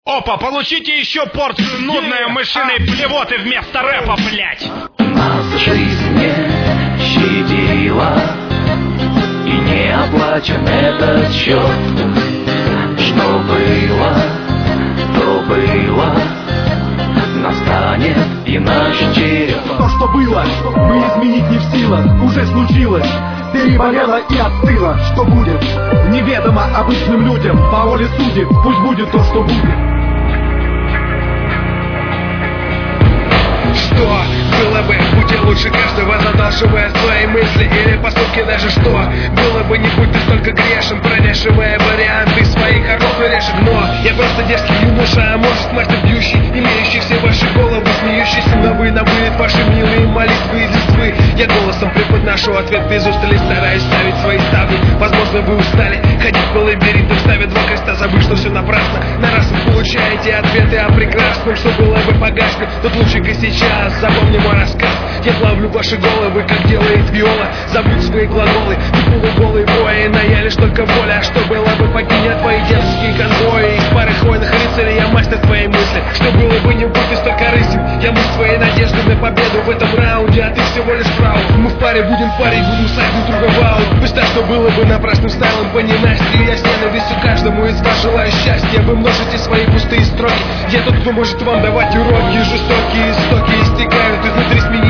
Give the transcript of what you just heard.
Опа, получите еще порцию нудной мышиной блевоты вместо рэпа, блять. Нас жизнь не щадила, и не оплачен этот счет. Что было, то было, настанет и наш черед. То, что было, мы изменить не в силах, уже случилось. Переболело и остыло, что будет неведомо обычным людям. По воле судеб, пусть будет то, что будет. Что было бы, будь лучше каждого, задалживая свои мысли или поступки, даже что было бы, не будь ты столько грешен, пронешивая варианты своих ордов и решек. Но я просто дерзкий юноша, а может смерть бьющий, имеющий все ваши головы, смеющийся на вылет ваши милые молитвы из листвы. Я голосом преподношу ответ без устали, стараюсь ставить свои ставки. Возможно, вы устали ходить по лабиринтам, ставя два креста, забыв, что все напрасно. На раз вы получаете ответы о прекрасном, что было бы погаснет. Тут лучше-ка сейчас запомни мой рассказ. Я плавлю ваши головы, как делает виола. Забудь свои глаголы, ты полуголый воин, а я лишь только воля. Что было бы, покинет твои дерзкие конвои. Из пары хвойных рыцарей я мастер твоей мысли. Что было бы, не будь ты столько рысью. Я мышь твоей надежды на победу в этом раунде, а ты всего лишь фрау. Мы в паре будем парить, будем ссать друг друга в аут. Пусть так, что было бы напрасным стайлом по ненастью. Я с ненавистью каждому из вас желаю счастья. Вы множите свои пустые строки. Я тот, кто может вам давать уроки. Жестокие истоки истекают изнутри с меня.